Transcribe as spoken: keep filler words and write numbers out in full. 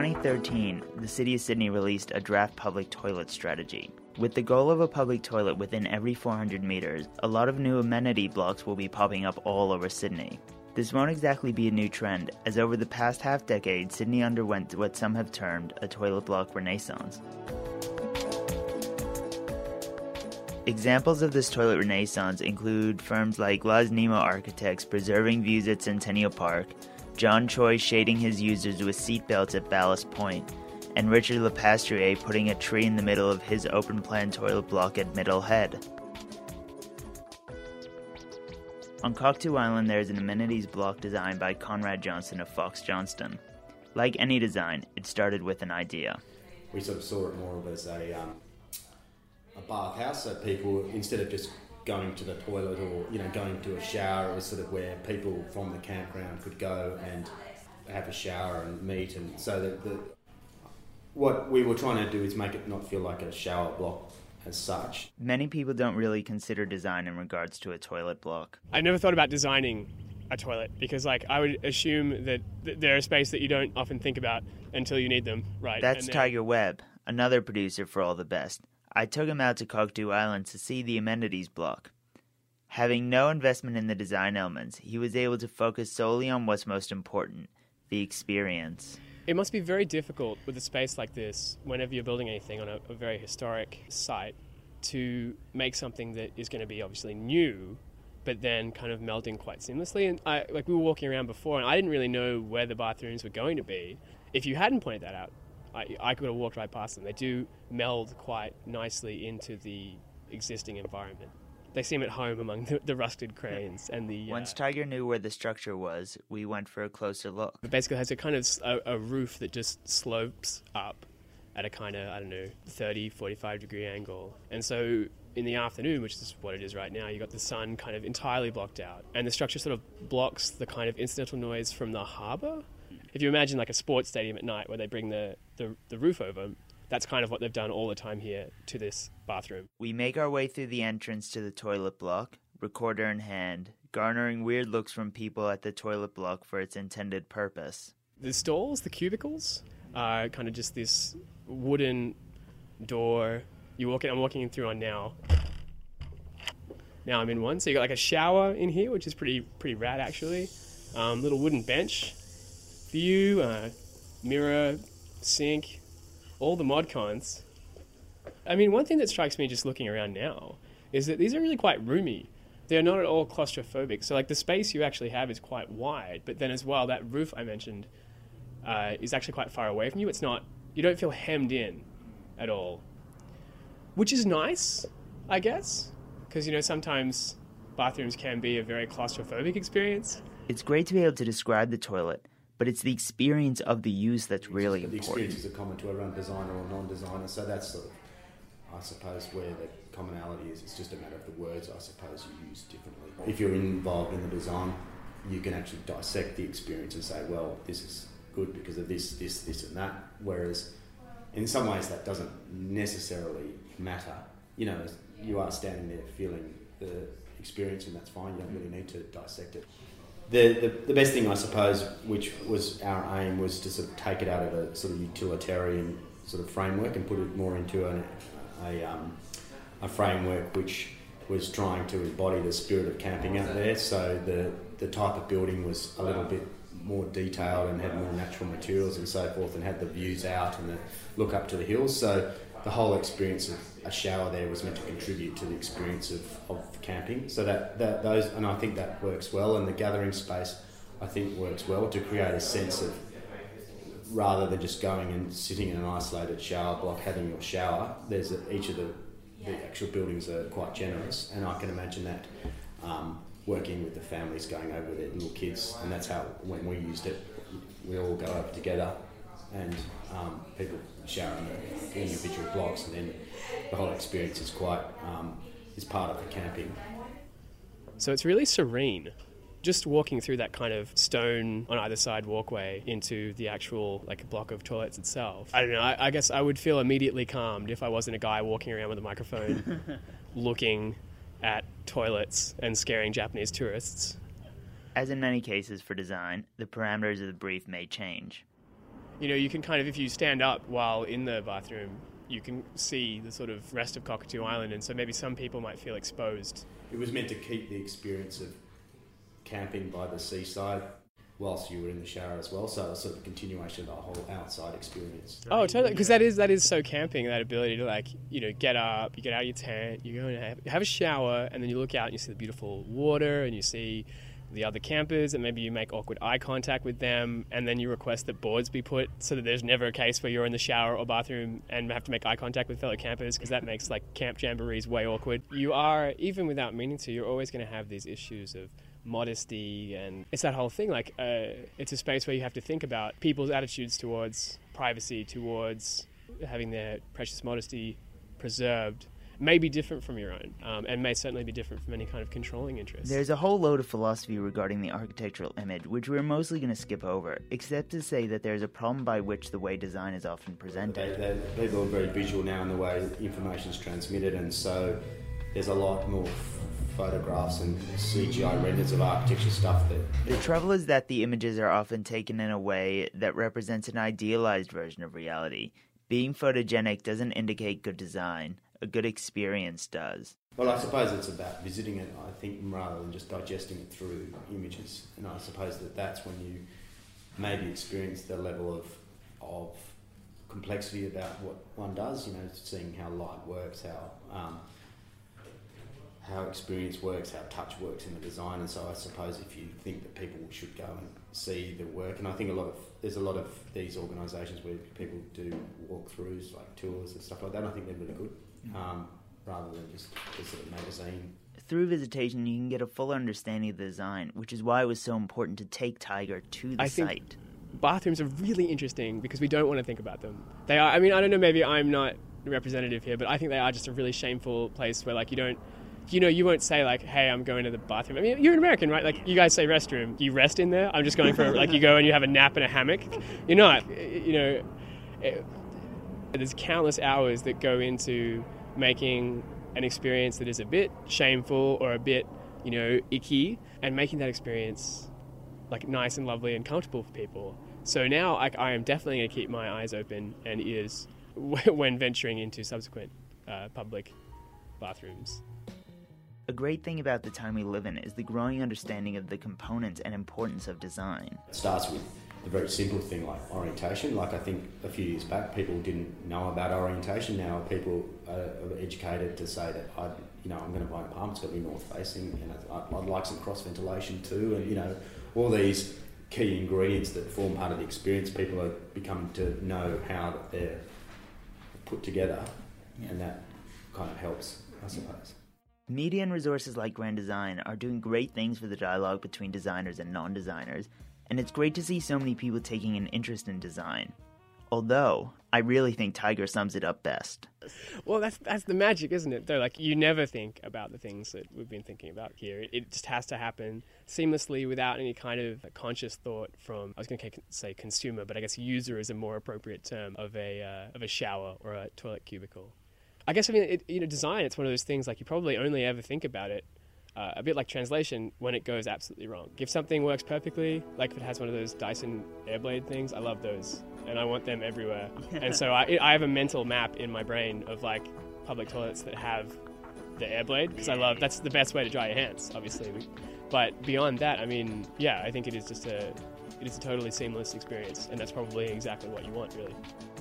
twenty thirteen, the City of Sydney released a draft public toilet strategy. With the goal of a public toilet within every four hundred meters, a lot of new amenity blocks will be popping up all over Sydney. This won't exactly be a new trend, as over the past half-decade, Sydney underwent what some have termed a toilet block renaissance. Examples of this toilet renaissance include firms like Las Nemo Architects preserving views at Centennial Park, John Choi shading his users with seatbelts at Ballast Point, and Richard Lepastrier putting a tree in the middle of his open-plan toilet block at Middle Head. On Cockatoo Island, there is an amenities block designed by Conrad Johnson of Fox Johnston. Like any design, it started with an idea. We sort of saw it more of as a um, a bathhouse, so people, instead of just going to the toilet or you know going to a shower, it was sort of where people from the campground could go and have a shower and meet, and so that the what we were trying to do is make it not feel like a shower block as such. Many people don't really consider design in regards to a toilet block. I never thought about designing a toilet because, like, I would assume that th- they're a space that you don't often think about until you need them, right? That's then... Tiger Webb, another producer for All the Best. I took him out to Cockatoo Island to see the amenities block. Having no investment in the design elements, he was able to focus solely on what's most important, the experience. It must be very difficult with a space like this, whenever you're building anything on a, a very historic site, to make something that is going to be obviously new, but then kind of melding quite seamlessly. And I, like we were walking around before, and I didn't really know where the bathrooms were going to be. If you hadn't pointed that out, I, I could have walked right past them. They do meld quite nicely into the existing environment. They seem at home among the, the rusted cranes and the... Once uh, Tiger knew where the structure was, we went for a closer look. It basically has a kind of a, a roof that just slopes up at a kind of, I don't know, thirty, forty-five degree angle. And so in the afternoon, which is what it is right now, you got the sun kind of entirely blocked out. And the structure sort of blocks the kind of incidental noise from the harbour. If you imagine like a sports stadium at night where they bring the, the, the roof over, that's kind of what they've done all the time here to this bathroom. We make our way through the entrance to the toilet block, recorder in hand, garnering weird looks from people at the toilet block for its intended purpose. The stalls, the cubicles, are kind of just this wooden door. You walk in, I'm walking through one now. Now I'm in one. So you got like a shower in here, which is pretty pretty rad actually. Um, little wooden bench, view, uh, mirror, sink. All the mod cons. I mean, one thing that strikes me just looking around now is that these are really quite roomy. They're not at all claustrophobic. So, like, the space you actually have is quite wide, but then as well, that roof I mentioned uh, is actually quite far away from you. It's not, you don't feel hemmed in at all, which is nice, I guess, because, you know, sometimes bathrooms can be a very claustrophobic experience. It's great to be able to describe the toilet, but it's the experience of the use that's really the important. The experience is common to everyone, designer or non-designer, so that's sort of, I suppose, where the commonality is. It's just a matter of the words, I suppose, you use differently. If you're involved in the design, you can actually dissect the experience and say, well, this is good because of this, this, this and that, whereas in some ways that doesn't necessarily matter. You know, you are standing there feeling the experience and that's fine, you don't really need to dissect it. The, the the best thing, I suppose, which was our aim, was to sort of take it out of a sort of utilitarian sort of framework and put it more into an, a um, a framework which was trying to embody the spirit of camping out there. So the the type of building was a little bit more detailed and had more natural materials and so forth, and had the views out and the look up to the hills. So the whole experience of a shower there was meant to contribute to the experience of, of camping. So that, that those, and I think that works well, and the gathering space I think works well to create a sense of, rather than just going and sitting in an isolated shower block having your shower, there's a, each of the, the actual buildings are quite generous, and I can imagine that um, working with the families going over with their little kids, and that's how, when we used it, we all go over together and um, people shower in the individual blocks, and then the whole experience is quite um, is part of the camping. So it's really serene. Just walking through that kind of stone on either side walkway into the actual like block of toilets itself. I don't know, I, I guess I would feel immediately calmed if I wasn't a guy walking around with a microphone looking at toilets and scaring Japanese tourists. As in many cases for design, the parameters of the brief may change. You know, you can kind of, if you stand up while in the bathroom, you can see the sort of rest of Cockatoo Island, and so maybe some people might feel exposed. It was meant to keep the experience of camping by the seaside whilst you were in the shower as well, so it was sort of a continuation of the whole outside experience. Oh, totally, because that is that is so camping, that ability to, like, you know, get up, you get out of your tent, you go and have, have a shower, and then you look out and you see the beautiful water, and you see the other campers, and maybe you make awkward eye contact with them, and then you request that boards be put so that there's never a case where you're in the shower or bathroom and have to make eye contact with fellow campers, because that makes, like, camp jamborees way awkward. You are, even without meaning to, you're always going to have these issues of modesty, and it's that whole thing, like, uh, it's a space where you have to think about people's attitudes towards privacy, towards having their precious modesty preserved, may be different from your own, um, and may certainly be different from any kind of controlling interest. There's a whole load of philosophy regarding the architectural image, which we're mostly going to skip over, except to say that there's a problem by which the way design is often presented. They, they, people are very visual now in the way information is transmitted, and so there's a lot more f- photographs and C G I renders of architecture stuff that... The trouble is that the images are often taken in a way that represents an idealized version of reality. Being photogenic doesn't indicate good design. A good experience does. Well, I suppose it's about visiting it, I think, rather than just digesting it through images. And I suppose that that's when you maybe experience the level of of complexity about what one does, you know, seeing how light works, how um, how experience works, how touch works in the design. And so I suppose if you think that people should go and see the work, and I think a lot of there's a lot of these organisations where people do walkthroughs, like tours and stuff like that. I think they're really good. Um, rather than just a sort of magazine. Through visitation, you can get a full understanding of the design, which is why it was so important to take Tiger to the I site. think bathrooms are really interesting because we don't want to think about them. They are, I mean, I don't know, maybe I'm not representative here, but I think they are just a really shameful place where, like, you don't, you know, you won't say, like, hey, I'm going to the bathroom. I mean, you're an American, right? Like, you guys say restroom. You rest in there? I'm just going for, like, you go and you have a nap in a hammock. You're not, you know... It, There's countless hours that go into making an experience that is a bit shameful or a bit, you know, icky, and making that experience, like, nice and lovely and comfortable for people. So now I, I am definitely going to keep my eyes open and ears when venturing into subsequent uh, public bathrooms. A great thing about the time we live in is the growing understanding of the components and importance of design. It starts with a very simple thing like orientation. Like, I think a few years back people didn't know about orientation. Now people are educated to say that I, you know, I'm going to buy an apartment, it's got to be north facing, and I'd, I'd like some cross ventilation too, and, you know, all these key ingredients that form part of the experience. People are becoming to know how they're put together, and that kind of helps, I suppose. Media and resources like Grand Design are doing great things for the dialogue between designers and non-designers, and it's great to see so many people taking an interest in design. Although, I really think Tiger sums it up best. Well, that's that's the magic, isn't it? Though, like, you never think about the things that we've been thinking about here. It, it just has to happen seamlessly without any kind of conscious thought from, I was going to say consumer, but I guess user is a more appropriate term of a uh, of a shower or a toilet cubicle. I guess, I mean, it, you know, design, it's one of those things, like, you probably only ever think about it, uh, a bit like translation, when it goes absolutely wrong. If something works perfectly, like if it has one of those Dyson Airblade things, I love those, and I want them everywhere. And so I, I have a mental map in my brain of, like, public toilets that have the Airblade, because I love, that's the best way to dry your hands, obviously. But beyond that, I mean, yeah, I think it is just a, it is a totally seamless experience, and that's probably exactly what you want, really.